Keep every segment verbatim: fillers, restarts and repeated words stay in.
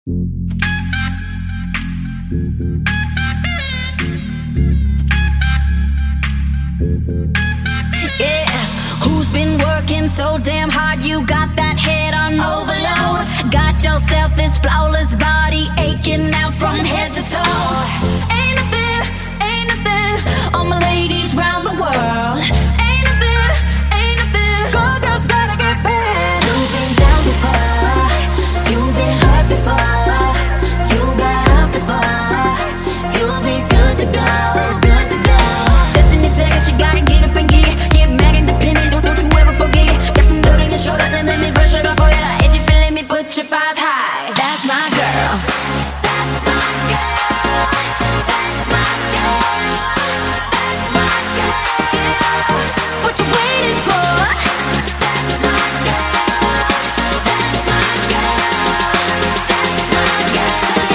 Yeah, who's been working so damn hard? You got that head on overload. Got yourself this flawless body aching out from head to toe. Ain't nothing, ain't nothing. All my ladies round the world. Ain't nothing, ain't nothing. Good girls gotta get back. You've been down before. You've been hurt before. You got up before. You'll be good to go, good to go. Destiny said you gotta get up and get it. Get mad independent, don't, don't you ever forget it. Got some dirt on your shoulder, then let me brush it off for ya. If you feeling me, put your five high. That's my girl. That's my girl. That's my girl. That's my girl. What you waiting for? That's my girl. That's my girl. That's my girl.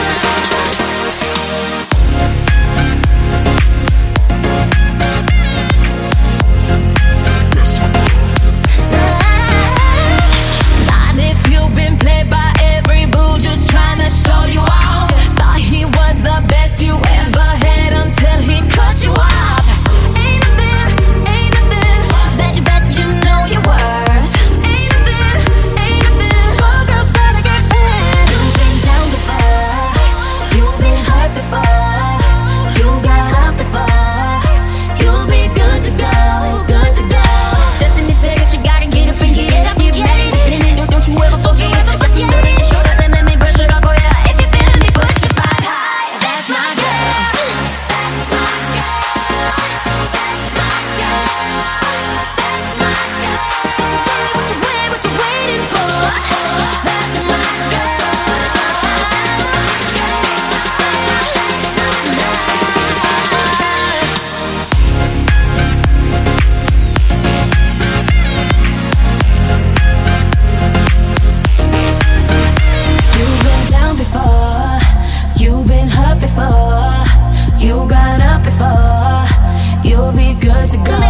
Not if you've been played by every boo, just trying to show you off. Thought he was the best you ever had until he cut you off. Ain't nothing, ain't nothing that you bet you know your worth. Ain't nothing, ain't nothing. All girls gotta get back. You've been down before. You've been hurt before. You got up before. You'll be good to go, good to go. Destiny said that you gotta get up and get it up. Get mad independent, don't, don't you ever forget it. Got some dirt on your shoulder, then let me brush it off for ya. If you feeling me, put your five high. That's my girl. That's my girl. That's my girl. That's my girl. What you wait, what you waiting for? That's my girl. That's my You've been down before. You've been hurt before. You got up before. You'll be good to go.